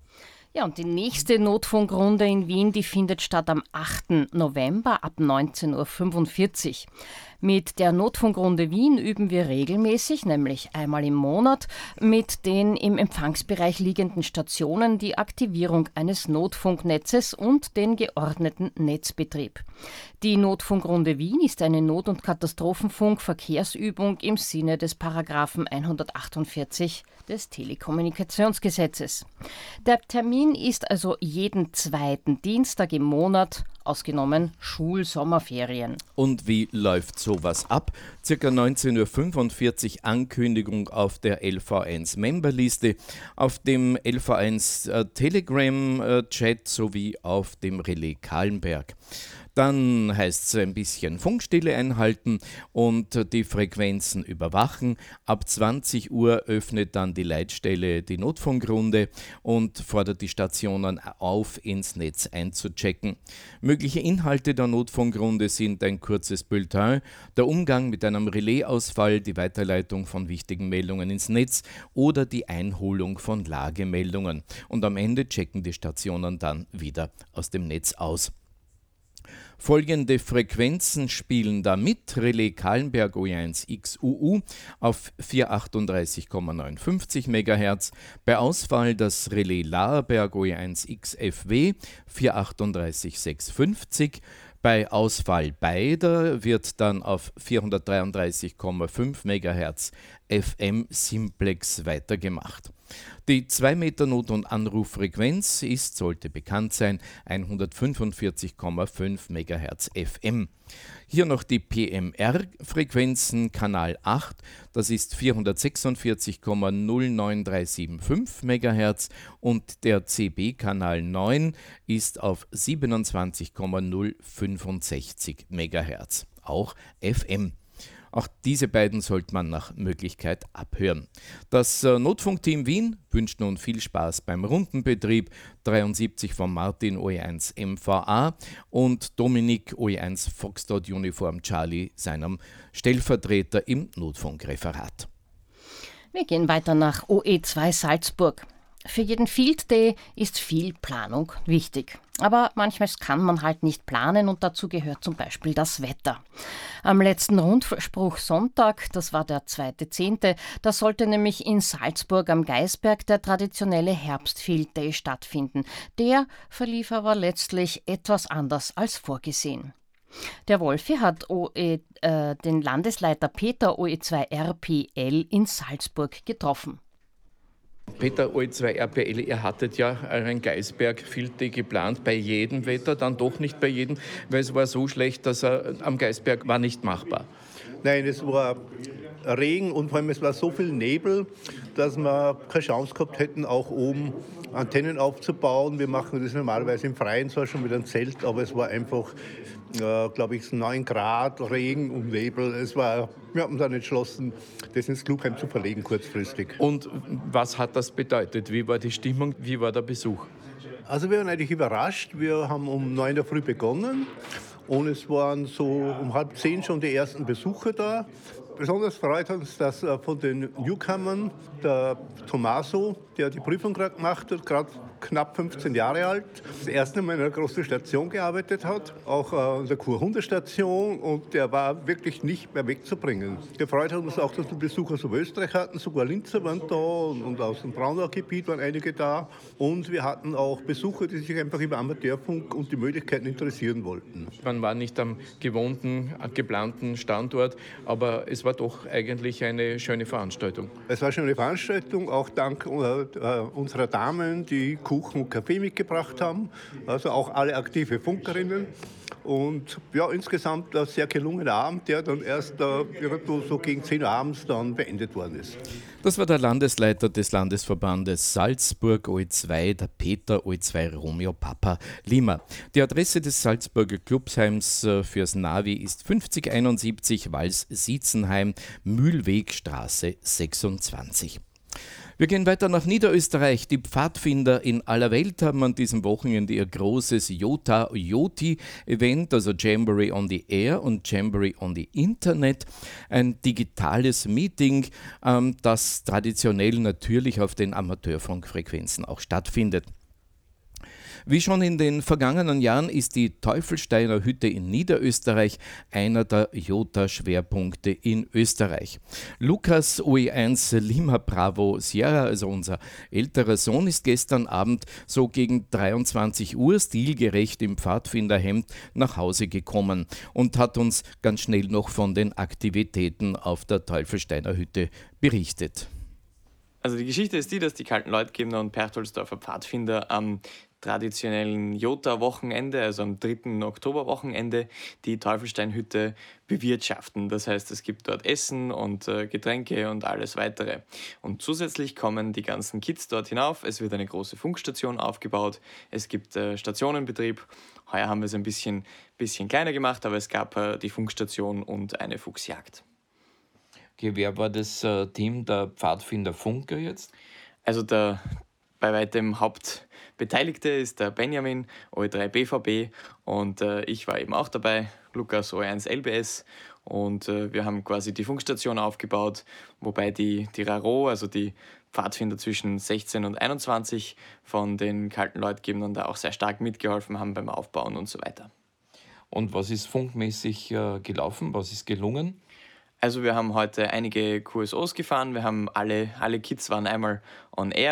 Ja, und die nächste Notfunkrunde in Wien, die findet statt am achten November ab neunzehn Uhr fünfundvierzig. Mit der Notfunkrunde Wien üben wir regelmäßig, nämlich einmal im Monat, mit den im Empfangsbereich liegenden Stationen die Aktivierung eines Notfunknetzes und den geordneten Netzbetrieb. Die Notfunkrunde Wien ist eine Not- und Katastrophenfunk-Verkehrsübung im Sinne des Paragraphen hundertachtundvierzig des Telekommunikationsgesetzes. Der Termin ist also jeden zweiten Dienstag im Monat, ausgenommen Schul-Sommerferien. Und wie läuft sowas ab? Circa neunzehn Uhr fünfundvierzig Ankündigung auf der L V eins Memberliste, auf dem L V eins äh, Telegram-Chat sowie auf dem Relais Kahlenberg. Dann heißt es ein bisschen Funkstille einhalten und die Frequenzen überwachen. Ab zwanzig Uhr öffnet dann die Leitstelle die Notfunkrunde und fordert die Stationen auf, ins Netz einzuchecken. Mögliche Inhalte der Notfunkrunde sind ein kurzes Bulletin, der Umgang mit einem Relaisausfall, die Weiterleitung von wichtigen Meldungen ins Netz oder die Einholung von Lagemeldungen. Und am Ende checken die Stationen dann wieder aus dem Netz aus. Folgende Frequenzen spielen da mit: Relais Kahlenberg O E eins X U U auf vierhundertachtunddreißig neunundfünfzig Megahertz, bei Ausfall das Relais Laerberg O E eins X F W vierhundertachtunddreißig sechshundertfünfzig, bei Ausfall beider wird dann auf vierhundertdreiunddreißig Komma fünf Megahertz F M Simplex weitergemacht. Die zwei Meter Not- und Anruffrequenz ist, sollte bekannt sein, hundertfünfundvierzig Komma fünf Megahertz F M. Hier noch die P M R-Frequenzen, Kanal acht, das ist vierhundertsechsundvierzig Komma null neun drei sieben fünf Megahertz und der C B-Kanal neun ist auf siebenundzwanzig Komma null fünfundsechzig Megahertz, auch F M. Auch diese beiden sollte man nach Möglichkeit abhören. Das äh, Notfunkteam Wien wünscht nun viel Spaß beim Rundenbetrieb. dreiundsiebzig von Martin O E eins M V A und Dominik O E eins Foxtrot Uniform Charlie, seinem Stellvertreter im Notfunkreferat. Wir gehen weiter nach O E zwei Salzburg. Für jeden Field Day ist viel Planung wichtig. Aber manchmal kann man halt nicht planen und dazu gehört zum Beispiel das Wetter. Am letzten Rundspruch Sonntag, das war der zweite Zehnte, da sollte nämlich in Salzburg am Geisberg der traditionelle Herbst-Field Day stattfinden. Der verlief aber letztlich etwas anders als vorgesehen. Der Wolfi hat O E, äh, den Landesleiter Peter O E zwei R P L in Salzburg getroffen. Peter O E zwei R P L, ihr hattet ja euren Geisberg-Field Day geplant, bei jedem Wetter, dann doch nicht bei jedem, weil es war so schlecht, dass er am Geisberg war nicht machbar. Nein, es war Regen und vor allem es war so viel Nebel, dass wir keine Chance gehabt hätten, auch oben Antennen aufzubauen. Wir machen das normalerweise im Freien, zwar schon mit einem Zelt, aber es war einfach, äh, glaube ich, neun Grad, Regen und Nebel. Es war, wir haben dann entschlossen, das ins Klubheim zu verlegen kurzfristig. Und was hat das bedeutet? Wie war die Stimmung? Wie war der Besuch? Also wir waren eigentlich überrascht. Wir haben um neun Uhr früh begonnen und es waren so um halb zehn schon die ersten Besucher da. Besonders freut uns, dass von den Newcomern der Tommaso, der die Prüfung gerade gemacht hat, gerade knapp fünfzehn Jahre alt, das erste Mal in einer großen Station gearbeitet hat, auch an der Kurhundestation, und der war wirklich nicht mehr wegzubringen. Gefreut hat uns auch, dass wir Besucher aus Österreich hatten, sogar Linzer waren da und aus dem Braunauer Gebiet waren einige da, und wir hatten auch Besucher, die sich einfach über Amateurfunk und die Möglichkeiten interessieren wollten. Man war nicht am gewohnten, geplanten Standort, aber es war doch eigentlich eine schöne Veranstaltung. Es war eine schöne Veranstaltung, auch dank äh, unserer Damen, die Kuchen und Kaffee mitgebracht haben, also auch alle aktive Funkerinnen. Und ja, insgesamt ein sehr gelungener Abend, der dann erst äh, so gegen zehn Uhr abends dann beendet worden ist. Das war der Landesleiter des Landesverbandes Salzburg O E zwei, der Peter O E zwei Romeo Papa Lima. Die Adresse des Salzburger Clubsheims fürs Navi ist fünfzig einundsiebzig Wals-Sietzenheim, Mühlwegstraße sechsundzwanzig. Wir gehen weiter nach Niederösterreich. Die Pfadfinder in aller Welt haben an diesem Wochenende ihr großes Jota-Joti-Event, also Jamboree on the Air und Jamboree on the Internet. Ein digitales Meeting, ähm, das traditionell natürlich auf den Amateurfunkfrequenzen auch stattfindet. Wie schon in den vergangenen Jahren ist die Teufelsteiner Hütte in Niederösterreich einer der Jota-Schwerpunkte in Österreich. Lukas O E eins Lima Bravo Sierra, also unser älterer Sohn, ist gestern Abend so gegen dreiundzwanzig Uhr stilgerecht im Pfadfinderhemd nach Hause gekommen und hat uns ganz schnell noch von den Aktivitäten auf der Teufelsteiner Hütte berichtet. Also die Geschichte ist die, dass die Kaltenleutgeber und Perchtoldsdorfer Pfadfinder am traditionellen Jota-Wochenende, also am dritten Oktober-Wochenende, die Teufelsteinhütte bewirtschaften. Das heißt, es gibt dort Essen und äh, Getränke und alles weitere. Und zusätzlich kommen die ganzen Kids dort hinauf. Es wird eine große Funkstation aufgebaut. Es gibt äh, Stationenbetrieb. Heuer haben wir es ein bisschen, bisschen kleiner gemacht, aber es gab äh, die Funkstation und eine Fuchsjagd. Okay, wer war das äh, Team der Pfadfinder Funker jetzt? Also der bei weitem Hauptbeteiligte ist der Benjamin, O E drei B V B, und äh, ich war eben auch dabei, Lukas O E eins L B S, und äh, wir haben quasi die Funkstation aufgebaut, wobei die, die Raro, also die Pfadfinder zwischen sechzehn und einundzwanzig von den Kaltenleutgebern da auch sehr stark mitgeholfen haben beim Aufbauen und so weiter. Und was ist funkmäßig äh, gelaufen? Was ist gelungen? Also wir haben heute einige Q S Os gefahren, wir haben alle, alle Kids waren einmal on air.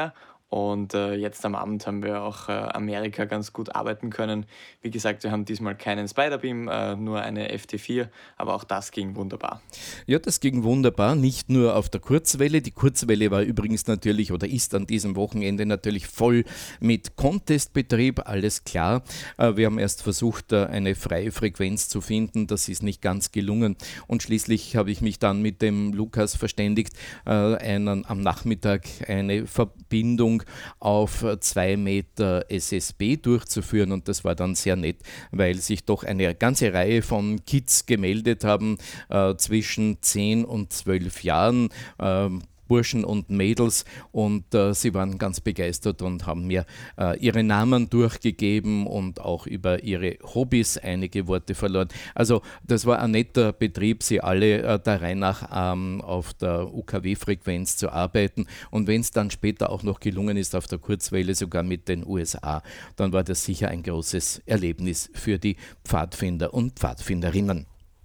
Und äh, jetzt am Abend haben wir auch äh, Amerika ganz gut arbeiten können. Wie gesagt, wir haben diesmal keinen Spiderbeam, äh, nur eine F T vier, aber auch das ging wunderbar. Ja, das ging wunderbar, nicht nur auf der Kurzwelle. Die Kurzwelle war übrigens natürlich oder ist an diesem Wochenende natürlich voll mit Contestbetrieb, alles klar. Äh, wir haben erst versucht, äh, eine freie Frequenz zu finden, das ist nicht ganz gelungen. Und schließlich habe ich mich dann mit dem Lukas verständigt, äh, einen, am Nachmittag eine Verbindung auf zwei Meter S S B durchzuführen und das war dann sehr nett, weil sich doch eine ganze Reihe von Kids gemeldet haben äh, zwischen zehn und zwölf Jahren, äh, Burschen und Mädels und äh, sie waren ganz begeistert und haben mir äh, ihre Namen durchgegeben und auch über ihre Hobbys einige Worte verloren. Also das war ein netter Betrieb, sie alle äh, der Reihe nach ähm, auf der U K W-Frequenz zu arbeiten und wenn es dann später auch noch gelungen ist auf der Kurzwelle, sogar mit den U S A, dann war das sicher ein großes Erlebnis für die Pfadfinder und Pfadfinderinnen.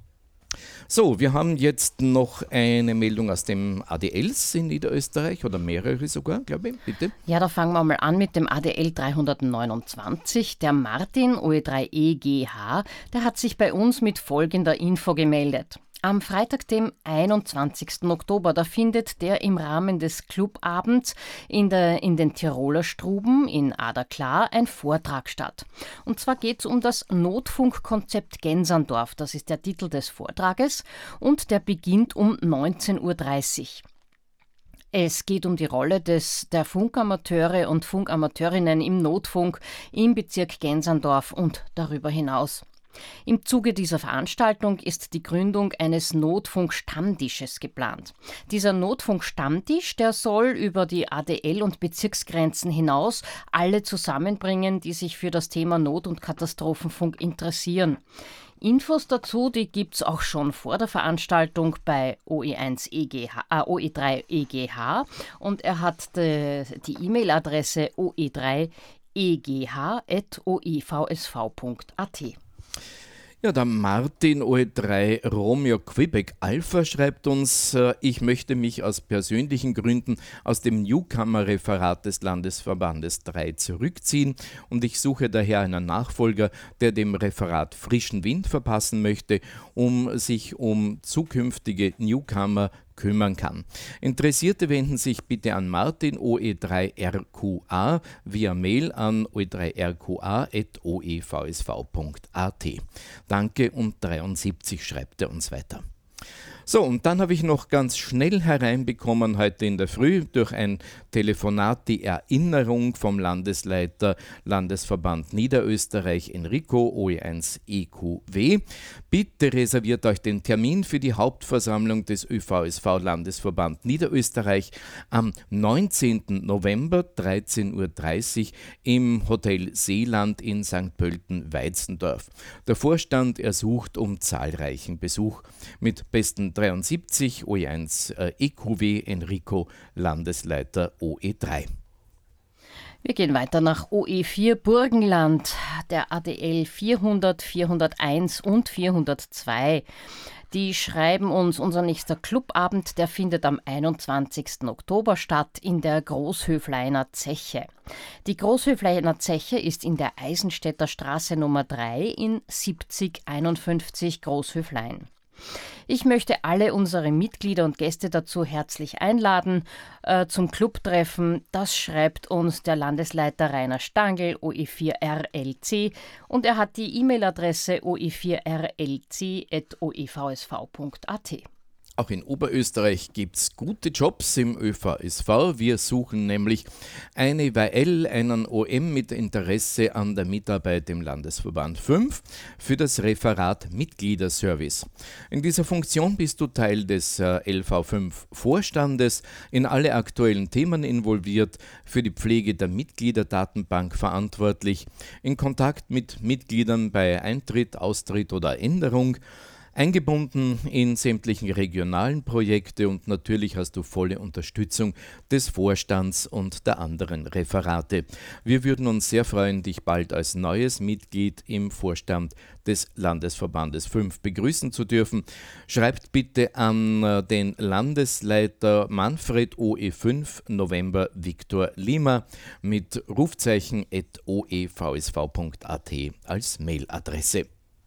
So, wir haben jetzt noch eine Meldung aus dem A D Ls in Niederösterreich oder mehrere sogar, glaube ich, bitte. Ja, da fangen wir mal an mit dem A D L dreihundertneunundzwanzig. Der Martin O E drei E G H, der hat sich bei uns mit folgender Info gemeldet. Am Freitag, dem einundzwanzigsten Oktober, da findet der im Rahmen des Clubabends in, der, in den Tiroler Struben in Aderklar ein Vortrag statt. Und zwar geht es um das Notfunkkonzept Gensandorf, das ist der Titel des Vortrages, und der beginnt um neunzehn Uhr dreißig. Es geht um die Rolle des, der Funkamateure und Funkamateurinnen im Notfunk im Bezirk Gensandorf und darüber hinaus. Im Zuge dieser Veranstaltung ist die Gründung eines Notfunk-Stammtisches geplant. Dieser Notfunk-Stammtisch, der soll über die A D L- und Bezirksgrenzen hinaus alle zusammenbringen, die sich für das Thema Not- und Katastrophenfunk interessieren. Infos dazu, die gibt es auch schon vor der Veranstaltung bei O E eins E G H, äh, O E drei E G H und er hat de, die E-Mail-Adresse o e drei e g h at o e v s v punkt a t. Ja, der Martin O E drei Romeo Quebec Alpha schreibt uns, äh, ich möchte mich aus persönlichen Gründen aus dem Newcomer-Referat des Landesverbandes drei zurückziehen und ich suche daher einen Nachfolger, der dem Referat frischen Wind verpassen möchte, um sich um zukünftige Newcomer kümmern kann. Interessierte wenden sich bitte an Martin O E drei R Q A via Mail an o e drei r q a at o e v s v punkt a t. Danke und dreiundsiebzig schreibt er uns weiter. So, und dann habe ich noch ganz schnell hereinbekommen heute in der Früh durch ein Telefonat die Erinnerung vom Landesleiter Landesverband Niederösterreich Enrico O E eins E Q W. Bitte reserviert euch den Termin für die Hauptversammlung des Ö V S V-Landesverband Niederösterreich am neunzehnten November dreizehn Uhr dreißig im Hotel Seeland in Sankt Pölten-Weitzendorf. Der Vorstand ersucht um zahlreichen Besuch. Mit besten dreiundsiebzig O E eins äh, E Q W Enrico, Landesleiter O E drei. Wir gehen weiter nach O E vier Burgenland, der A D L vierhundert, vierhunderteins und vierhundertzwei. Die schreiben uns, unser nächster Clubabend, der findet am einundzwanzigsten Oktober statt in der Großhöfleiner Zeche. Die Großhöfleiner Zeche ist in der Eisenstädter Straße Nummer drei in siebzig einundfünfzig Großhöflein. Ich möchte alle unsere Mitglieder und Gäste dazu herzlich einladen äh, zum Clubtreffen. Das schreibt uns der Landesleiter Rainer Stangl, O E vier R L C, und er hat die E-Mail-Adresse o e vier r l c at o e v s v punkt a t. Auch in Oberösterreich gibt es gute Jobs im Ö V S V. Wir suchen nämlich eine W L, einen O M mit Interesse an der Mitarbeit im Landesverband fünf für das Referat Mitgliederservice. In dieser Funktion bist du Teil des äh, L V fünf Vorstandes, in alle aktuellen Themen involviert, für die Pflege der Mitgliederdatenbank verantwortlich, in Kontakt mit Mitgliedern bei Eintritt, Austritt oder Änderung, Eingebunden in sämtlichen regionalen Projekte und natürlich hast du volle Unterstützung des Vorstands und der anderen Referate. Wir würden uns sehr freuen, dich bald als neues Mitglied im Vorstand des Landesverbandes fünf begrüßen zu dürfen. Schreibt bitte an den Landesleiter Manfred O E fünf November Viktor Lima mit Rufzeichen at o e v s v punkt a t als Mailadresse.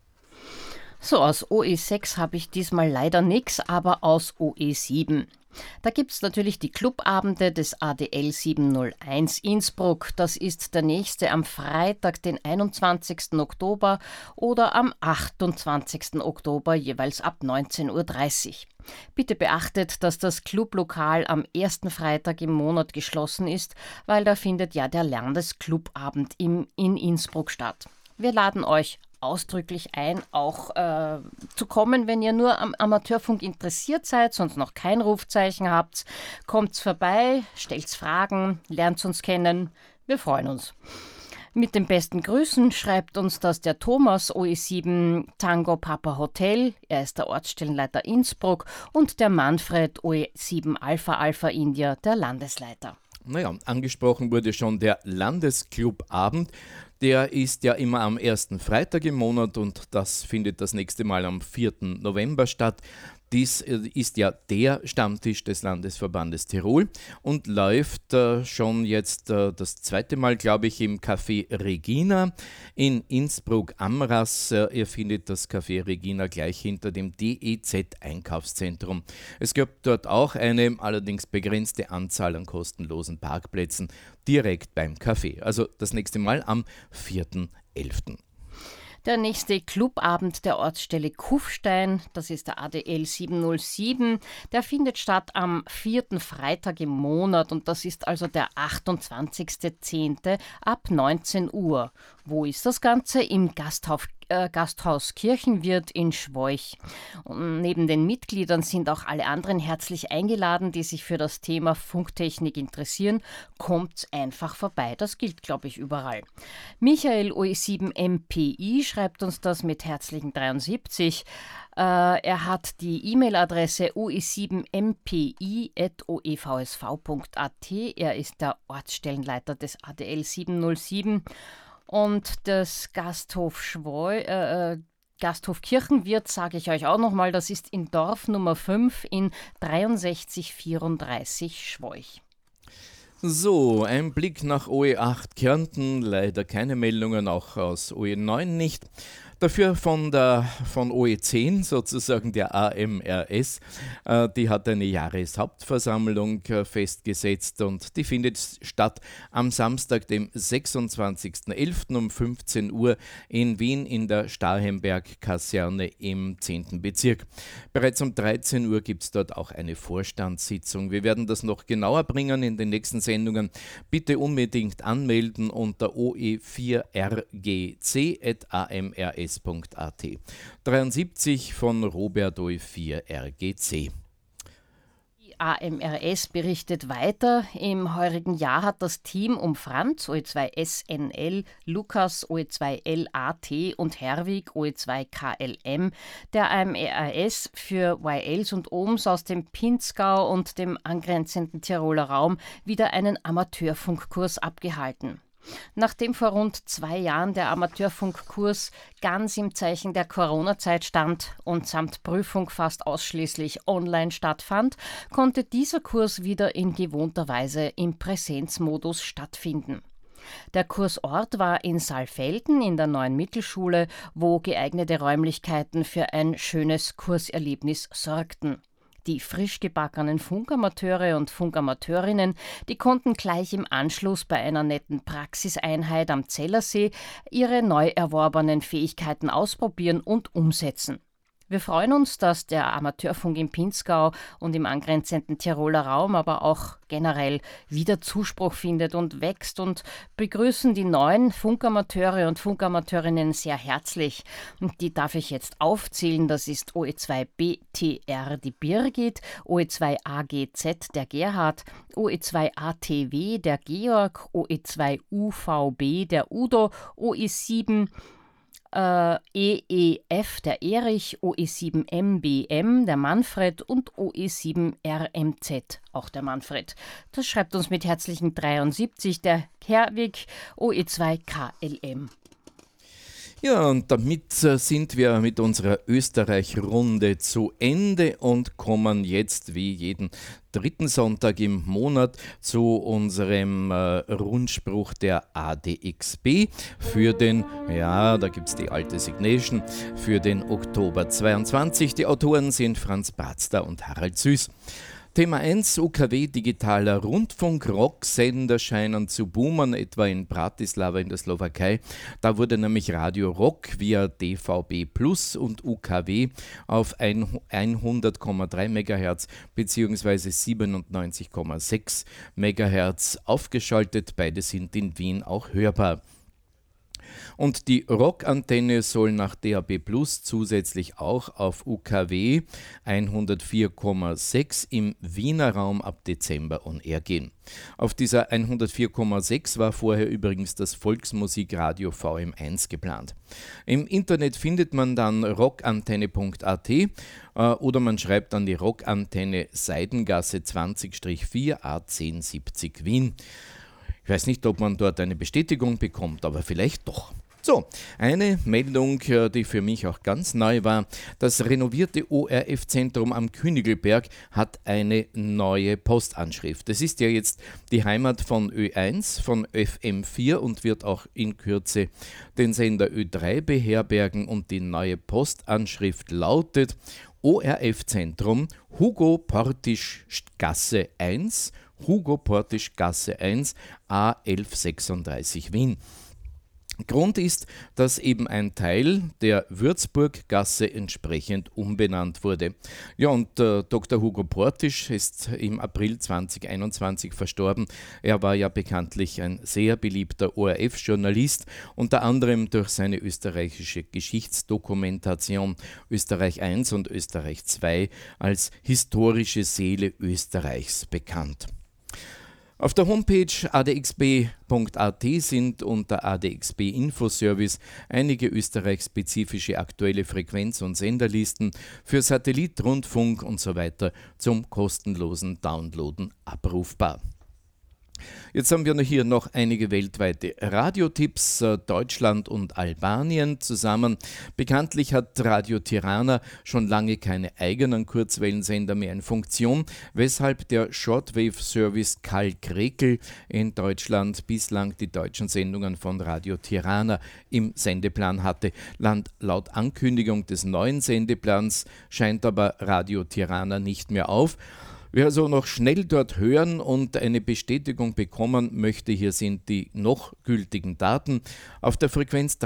So, aus O E sechs habe ich diesmal leider nichts, aber aus O E sieben. Da gibt es natürlich die Clubabende des A D L siebenhunderteins Innsbruck. Das ist der nächste am Freitag, den einundzwanzigsten Oktober oder am achtundzwanzigsten Oktober, jeweils ab neunzehn Uhr dreißig. Bitte beachtet, dass das Clublokal am ersten Freitag im Monat geschlossen ist, weil da findet ja der Landesclubabend im, in Innsbruck statt. Wir laden euch ausdrücklich ein, auch äh, zu kommen, wenn ihr nur am Amateurfunk interessiert seid, sonst noch kein Rufzeichen habt. Kommt's vorbei, stellt Fragen, lernt uns kennen. Wir freuen uns. Mit den besten Grüßen schreibt uns das der Thomas O E sieben Tango Papa Hotel, er ist der Ortsstellenleiter Innsbruck, und der Manfred O E sieben Alpha Alpha India, der Landesleiter. Naja, angesprochen wurde schon der Landesclubabend. Der ist ja immer am ersten Freitag im Monat und das findet das nächste Mal am vierten November statt. Dies ist ja der Stammtisch des Landesverbandes Tirol und läuft äh, schon jetzt äh, das zweite Mal, glaube ich, im Café Regina in Innsbruck-Amras. Äh, ihr findet das Café Regina gleich hinter dem D E Z-Einkaufszentrum. Es gibt dort auch eine allerdings begrenzte Anzahl an kostenlosen Parkplätzen direkt beim Café. Also das nächste Mal am vierten elften Der nächste Clubabend der Ortsstelle Kufstein, das ist der A D L siebenhundertsieben, der findet statt am vierten Freitag im Monat und das ist also der achtundzwanzigsten zehnten ab neunzehn Uhr. Wo ist das Ganze? Im Gasthaus, äh, Gasthaus Kirchenwirt in Schwoich. Und neben den Mitgliedern sind auch alle anderen herzlich eingeladen, die sich für das Thema Funktechnik interessieren. Kommt einfach vorbei, das gilt, glaube ich, überall. Michael O E sieben M P I schreibt uns das mit herzlichen dreiundsiebzig. Äh, er hat die E-Mail-Adresse o e sieben m p i at o e v s v punkt a t. Er ist der Ortsstellenleiter des A D L siebenhundertsieben. Und das Gasthof Schwoi, äh, Gasthof Kirchenwirt, sage ich euch auch nochmal, das ist in Dorf Nummer fünf in dreiundsechzig vierunddreißig Schwoich. So, ein Blick nach O E acht Kärnten, leider keine Meldungen, auch aus O E neun nicht. Dafür von, der, von O E zehn, sozusagen der A M R S, äh, die hat eine Jahreshauptversammlung äh, festgesetzt und die findet statt am Samstag, dem sechsundzwanzigsten elften um fünfzehn Uhr in Wien in der Starhemberg-Kaserne im zehnten Bezirk. Bereits um dreizehn Uhr gibt es dort auch eine Vorstandssitzung. Wir werden das noch genauer bringen in den nächsten Sendungen. Bitte unbedingt anmelden unter o e vier r g c at a m r s punkt a t. dreiundsiebzig von Robert O E vier R G C. Die A M R S berichtet weiter. Im heurigen Jahr hat das Team um Franz O E zwei S N L, Lukas O E zwei L A T und Herwig O E zwei K L M der A M R S für Y Ls und Ohms aus dem Pinzgau und dem angrenzenden Tiroler Raum wieder einen Amateurfunkkurs abgehalten. Nachdem vor rund zwei Jahren der Amateurfunkkurs ganz im Zeichen der Corona-Zeit stand und samt Prüfung fast ausschließlich online stattfand, konnte dieser Kurs wieder in gewohnter Weise im Präsenzmodus stattfinden. Der Kursort war in Saalfelden in der neuen Mittelschule, wo geeignete Räumlichkeiten für ein schönes Kurserlebnis sorgten. Die frisch gebackenen Funkamateure und Funkamateurinnen, die konnten gleich im Anschluss bei einer netten Praxiseinheit am Zellersee ihre neu erworbenen Fähigkeiten ausprobieren und umsetzen. Wir freuen uns, dass der Amateurfunk im Pinzgau und im angrenzenden Tiroler Raum, aber auch generell wieder Zuspruch findet und wächst und begrüßen die neuen Funkamateure und Funkamateurinnen sehr herzlich. Und die darf ich jetzt aufzählen. Das ist O E zwei B T R die Birgit, O E zwei A G Z der Gerhard, O E zwei A T W der Georg, O E zwei U V B der Udo, O E sieben äh, E E F der Erich, O E sieben M B M der Manfred und O E sieben R M Z auch der Manfred. Das schreibt uns mit herzlichen dreiundsiebzig der Herwig, O E zwei K L M. Ja, und damit sind wir mit unserer Österreich-Runde zu Ende und kommen jetzt wie jeden dritten Sonntag im Monat zu unserem äh, Rundspruch der A D X B für den, ja, da gibt es die alte Signation, für den Oktober zweiundzwanzig. Die Autoren sind Franz Brazda und Harald Süß. Thema eins, U K W digitaler Rundfunk, Rocksender scheinen zu boomen, etwa in Bratislava in der Slowakei. Da wurde nämlich Radio Rock via D V B Plus und U K W auf hundert Komma drei Megahertz bzw. siebenundneunzig Komma sechs Megahertz aufgeschaltet. Beide sind in Wien auch hörbar. Und die Rockantenne soll nach D A B Plus zusätzlich auch auf U K W hundertvier Komma sechs im Wiener Raum ab Dezember on air gehen. Auf dieser hundertvier Komma sechs war vorher übrigens das Volksmusikradio V M eins geplant. Im Internet findet man dann rockantenne punkt a t äh, oder man schreibt an die Rockantenne Seidengasse zwanzig vier A zehn siebzig Wien. Ich weiß nicht, ob man dort eine Bestätigung bekommt, aber vielleicht doch. So, eine Meldung, die für mich auch ganz neu war. Das renovierte O R F-Zentrum am Königelberg hat eine neue Postanschrift. Es ist ja jetzt die Heimat von Ö eins, von F M vier und wird auch in Kürze den Sender Ö drei beherbergen. Und die neue Postanschrift lautet O R F-Zentrum Hugo Portisch Gasse eins, Hugo Portisch Gasse eins, A elf sechsunddreißig Wien. Grund ist, dass eben ein Teil der Würzburggasse entsprechend umbenannt wurde. Ja, und äh, Doktor Hugo Portisch ist im April zweitausendeinundzwanzig verstorben. Er war ja bekanntlich ein sehr beliebter O R F-Journalist, unter anderem durch seine österreichische Geschichtsdokumentation Österreich eins und Österreich zwei als historische Seele Österreichs bekannt. Auf der Homepage a d x b punkt a t sind unter A D X B Infoservice einige österreichspezifische aktuelle Frequenz- und Senderlisten für Satellit, Rundfunk und so weiter zum kostenlosen Downloaden abrufbar. Jetzt haben wir hier noch einige weltweite Radiotipps, Deutschland und Albanien zusammen. Bekanntlich hat Radio Tirana schon lange keine eigenen Kurzwellensender mehr in Funktion, weshalb der Shortwave-Service Karl Krekel in Deutschland bislang die deutschen Sendungen von Radio Tirana im Sendeplan hatte. Laut Ankündigung des neuen Sendeplans scheint aber Radio Tirana nicht mehr auf. Wer also noch schnell dort hören und eine Bestätigung bekommen möchte, hier sind die noch gültigen Daten. Auf der Frequenz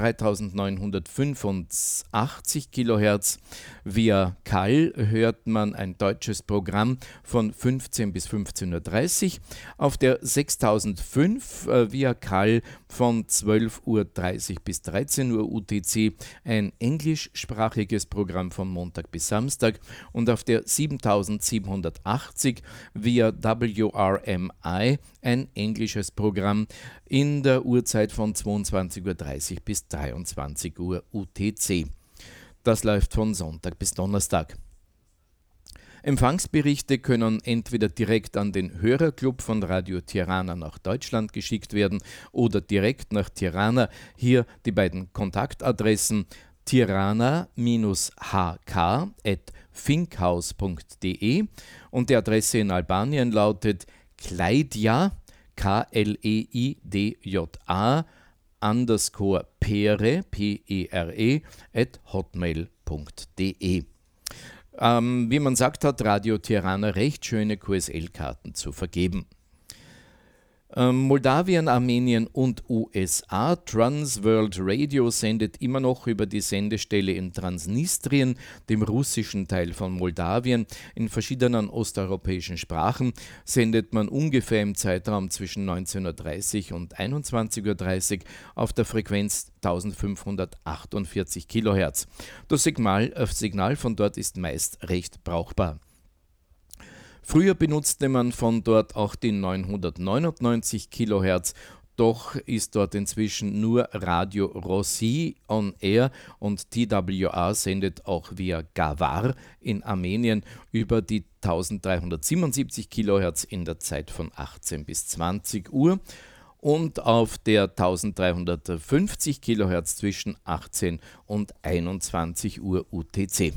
dreitausendneunhundertfünfundachtzig Kilohertz via K A L hört man ein deutsches Programm von fünfzehn bis fünfzehn Uhr dreißig. Auf der sechstausendfünf äh, via K A L von zwölf Uhr dreißig bis dreizehn Uhr U T C ein englischsprachiges Programm von Montag bis Samstag und auf der siebentausendsiebenhundertachtzig via W R M I ein englisches Programm in der Uhrzeit von zweiundzwanzig Uhr dreißig bis dreiundzwanzig Uhr U T C. Das läuft von Sonntag bis Donnerstag. Empfangsberichte können entweder direkt an den Hörerclub von Radio Tirana nach Deutschland geschickt werden oder direkt nach Tirana. Hier die beiden Kontaktadressen tirana h k at finkhaus punkt d e und die Adresse in Albanien lautet kleidja, K L E I D J A, underscore pere, P E R E, at hotmail punkt d e. Ähm, wie man sagt, hat Radio Tirana recht schöne Q S L-Karten zu vergeben. Ähm, Moldawien, Armenien und U S A. Trans World Radio sendet immer noch über die Sendestelle in Transnistrien, dem russischen Teil von Moldawien. In verschiedenen osteuropäischen Sprachen sendet man ungefähr im Zeitraum zwischen neunzehn Uhr dreißig und einundzwanzig Uhr dreißig auf der Frequenz eintausendfünfhundertachtundvierzig Kilohertz. Das Signal, das Signal von dort ist meist recht brauchbar. Früher benutzte man von dort auch die neunhundertneunundneunzig Kilohertz. Doch ist dort inzwischen nur Radio Rossi on Air und T W R sendet auch via Gavar in Armenien über die eintausenddreihundertsiebenundsiebzig Kilohertz in der Zeit von achtzehn bis zwanzig Uhr und auf der eintausenddreihundertfünfzig Kilohertz zwischen achtzehn und einundzwanzig Uhr U T C.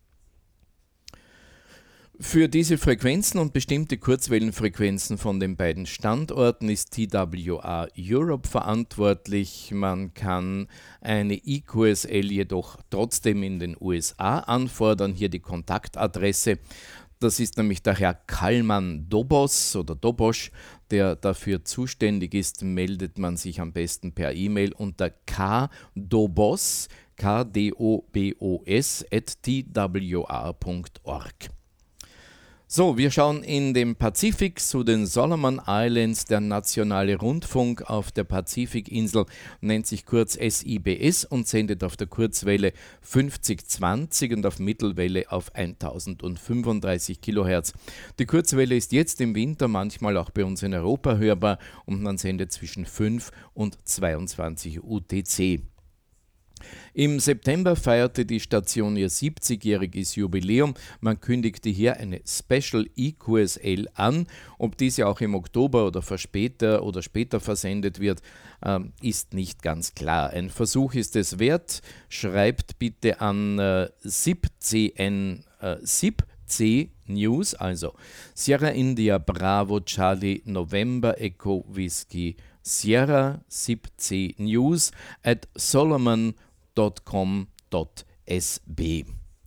Für diese Frequenzen und bestimmte Kurzwellenfrequenzen von den beiden Standorten ist T W R Europe verantwortlich. Man kann eine I Q S L jedoch trotzdem in den U S A anfordern. Hier die Kontaktadresse. Das ist nämlich der Herr Kalman Dobos oder Dobosch, der dafür zuständig ist. Meldet man sich am besten per E-Mail unter kdobos, k d o b o s, at t w r punkt org. So, wir schauen in den Pazifik zu den Solomon Islands. Der nationale Rundfunk auf der Pazifikinsel nennt sich kurz S I B S und sendet auf der Kurzwelle fünfzig zwanzig und auf Mittelwelle auf tausendfünfunddreißig Kilohertz. Die Kurzwelle ist jetzt im Winter manchmal auch bei uns in Europa hörbar und man sendet zwischen fünf und zweiundzwanzig U T C. Im September feierte die Station ihr siebzigjähriges Jubiläum. Man kündigte hier eine Special I Q S L an. Ob diese auch im Oktober oder später oder später versendet wird, äh, ist nicht ganz klar. Ein Versuch ist es wert. Schreibt bitte an äh, S I P C N, äh, S I P C News, also Sierra India Bravo Charlie November Echo Whiskey Sierra S I P C News at solomon dot com dot s b.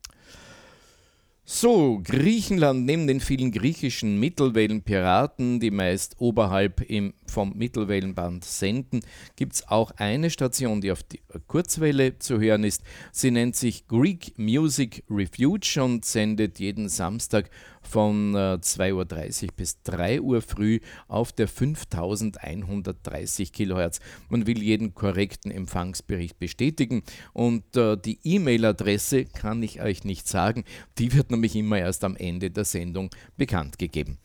So, Griechenland, neben den vielen griechischen Mittelwellenpiraten, die meist oberhalb im, vom Mittelwellenband senden, gibt es auch eine Station, die auf die Kurzwelle zu hören ist. Sie nennt sich Greek Music Refuge und sendet jeden Samstag von äh, zwei Uhr dreißig bis drei Uhr früh auf der fünftausendeinhundertdreißig Kilohertz. Man will jeden korrekten Empfangsbericht bestätigen und äh, die E-Mail-Adresse kann ich euch nicht sagen, die wird nämlich immer erst am Ende der Sendung bekannt gegeben.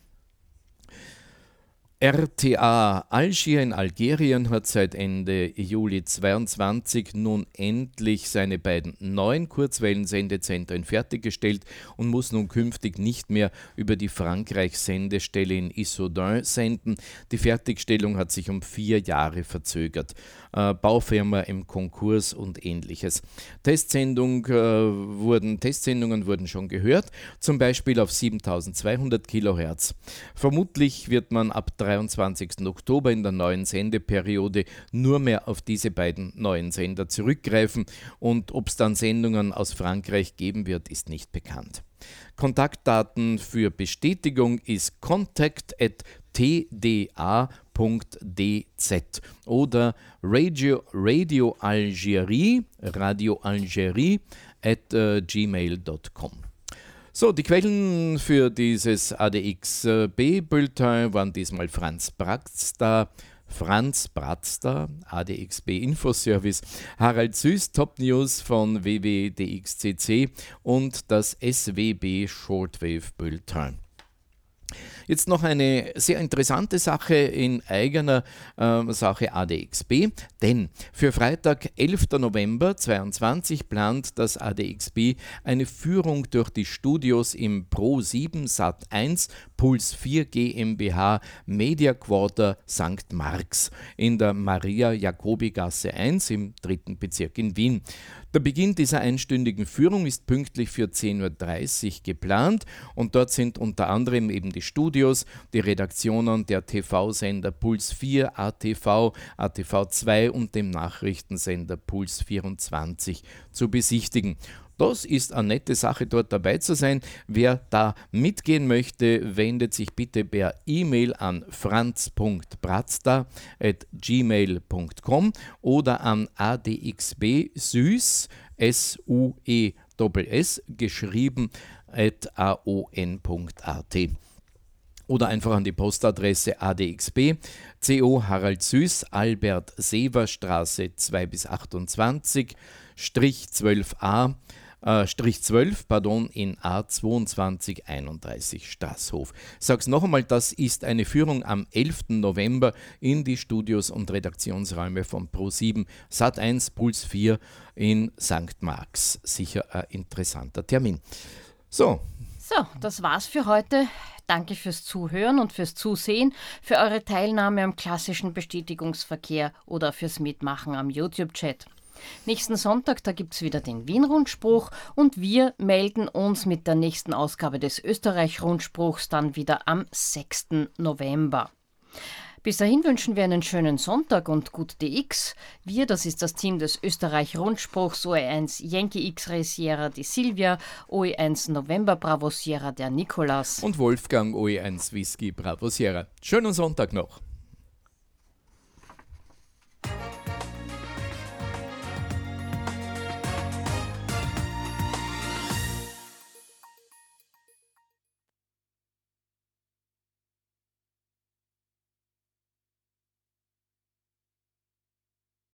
R T A Algier in Algerien hat seit Ende Juli zweiundzwanzig nun endlich seine beiden neuen Kurzwellensendezentren fertiggestellt und muss nun künftig nicht mehr über die Frankreich-Sendestelle in Issoudun senden. Die Fertigstellung hat sich um vier Jahre verzögert. Äh, Baufirma im Konkurs und ähnliches. Testsendung, äh, wurden, Testsendungen wurden schon gehört, zum Beispiel auf siebentausendzweihundert Kilohertz. Vermutlich wird man ab dreiundzwanzigsten Oktober in der neuen Sendeperiode nur mehr auf diese beiden neuen Sender zurückgreifen und ob es dann Sendungen aus Frankreich geben wird, ist nicht bekannt. Kontaktdaten für Bestätigung ist contact at t d a punkt d z oder Radio, Radio Algerie, Radio Algerie at uh, gmail punkt com. So, die Quellen für dieses A D X B-Bulletin waren diesmal Franz Bratzda, Franz Bratzda, A D X B Infoservice, Harald Süß, Top News von W W D X C C und das S W B Shortwave Bulletin. Jetzt noch eine sehr interessante Sache in eigener äh, Sache A D X B, denn für Freitag, elften November zweiundzwanzig plant das A D X B eine Führung durch die Studios im Pro sieben Sat eins Puls vier GmbH Media Quarter Sankt Marx in der Maria-Jacobi-Gasse eins im dritten Bezirk in Wien. Der Beginn dieser einstündigen Führung ist pünktlich für zehn Uhr dreißig geplant und dort sind unter anderem eben die Studios, die Redaktionen der T V-Sender Puls vier, A T V, A T V zwei und dem Nachrichtensender Puls vierundzwanzig zu besichtigen. Das ist eine nette Sache, dort dabei zu sein. Wer da mitgehen möchte, wendet sich bitte per E-Mail an franz punkt bratzda at gmail punkt com oder an adxbsüß, S U E S S, geschrieben, at aon punkt a t. Oder einfach an die Postadresse A D X B, C O Harald Süß, Albert Sever Straße zwei bis achtundzwanzig, Strich zwölf a, äh, Strich zwölf, pardon, in A zweiundzwanzig einunddreißig Straßhof. Sag's noch einmal, das ist eine Führung am elften November in die Studios und Redaktionsräume von Pro sieben Sat eins Puls vier in Sankt Marx. Sicher ein interessanter Termin. So. So, das war's für heute. Danke fürs Zuhören und fürs Zusehen, für eure Teilnahme am klassischen Bestätigungsverkehr oder fürs Mitmachen am YouTube-Chat. Nächsten Sonntag, da gibt's wieder den Wien-Rundspruch und wir melden uns mit der nächsten Ausgabe des Österreich-Rundspruchs dann wieder am sechsten November. Bis dahin wünschen wir einen schönen Sonntag und gut D X. Wir, das ist das Team des Österreich-Rundspruchs, O E eins Yankee X-Ray Sierra, die Silvia, O E eins November Bravo Sierra, der Nikolas. Und Wolfgang, O E eins Whisky Bravo Sierra. Schönen Sonntag noch.